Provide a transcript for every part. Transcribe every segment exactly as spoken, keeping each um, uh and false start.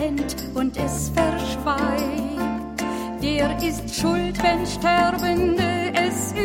kennt und es verschweigt, der ist schuld, wenn Sterbende es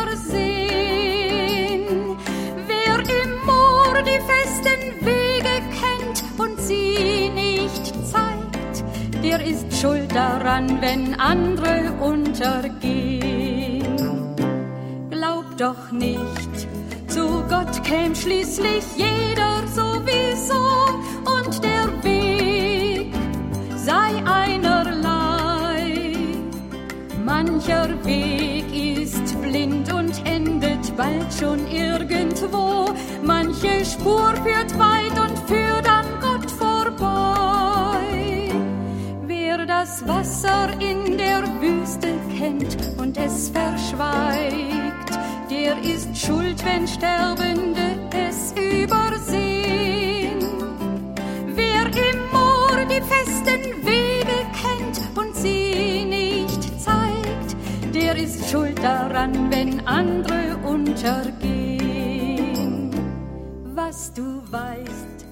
übersehen. Wer im Moor die festen Wege kennt und sie nicht zeigt, der ist schuld daran, wenn andere untergehen. Glaub doch nicht, zu Gott käm schließlich jeder sowieso und der Weg sei einerlei. Mancher Weg ist blind und endet bald schon irgendwo. Manche Spur führt weit und führt an Gott vorbei. Wer das Wasser in der Wüste kennt und es verschweigt, der ist schuld, wenn Sterbende es übersehen. Wer im Moor die festen Wege kennt und sie nicht zeigt, der ist schuld daran, wenn andere untergehen. Was du weißt,